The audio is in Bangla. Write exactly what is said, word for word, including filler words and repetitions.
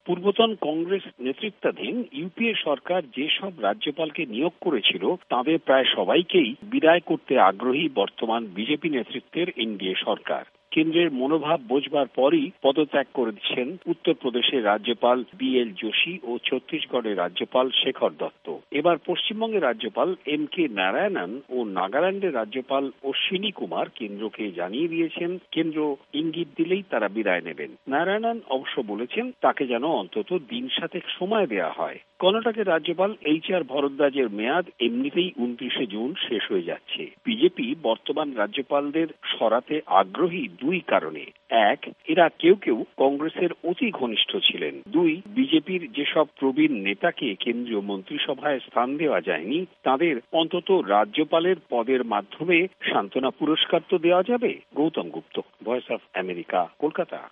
পূর্বতন কংগ্রেস নেতৃত্বাধীন ইউপিএ সরকার যেসব রাজ্যপালকে নিয়োগ করেছিল তাদের প্রায় সবাইকেই বিদায় করতে আগ্রহী বর্তমান বিজেপি নেতৃত্বের এনডিএ সরকার। কেন্দ্রের মনোভাব বোঝবার পরই পদত্যাগ করেছেন উত্তরপ্রদেশের রাজ্যপাল বি এল যোশী ও ছত্তিশগড়ের রাজ্যপাল শেখর দত্ত। এবার পশ্চিমবঙ্গের রাজ্যপাল এম কে নারায়ণন ও নাগাল্যান্ডের রাজ্যপাল অশ্বিনী কুমার কেন্দ্রকে জানিয়ে দিয়েছেন কেন্দ্র ইঙ্গিত দিলেই তারা বিদায় নেবেন। নারায়ণন অবশ্য বলেছেন তাকে যেন অন্তত দিন সাতেক সময় দেওয়া হয়। কর্ণাটকের রাজ্যপাল এইচ আর ভরদ্বাজের মেয়াদ এমনিতেই উনত্রিশে জুন শেষ হয়ে যাচ্ছে। বিজেপি বর্তমান রাজ্যপালদের সরাতে আগ্রহী দুই কারণে। এক, এরা কেউ কেউ কংগ্রেসের অতি ঘনিষ্ঠ ছিলেন। দুই, বিজেপির যেসব প্রবীণ নেতাকে কেন্দ্রীয় মন্ত্রিসভায় স্থান দেওয়া যায়নি তাদের অন্তত রাজ্যপালের পদের মাধ্যমে সান্ত্বনা পুরস্কার তো দেওয়া যাবে। Gautam Gupta, voice of America, Kolkata.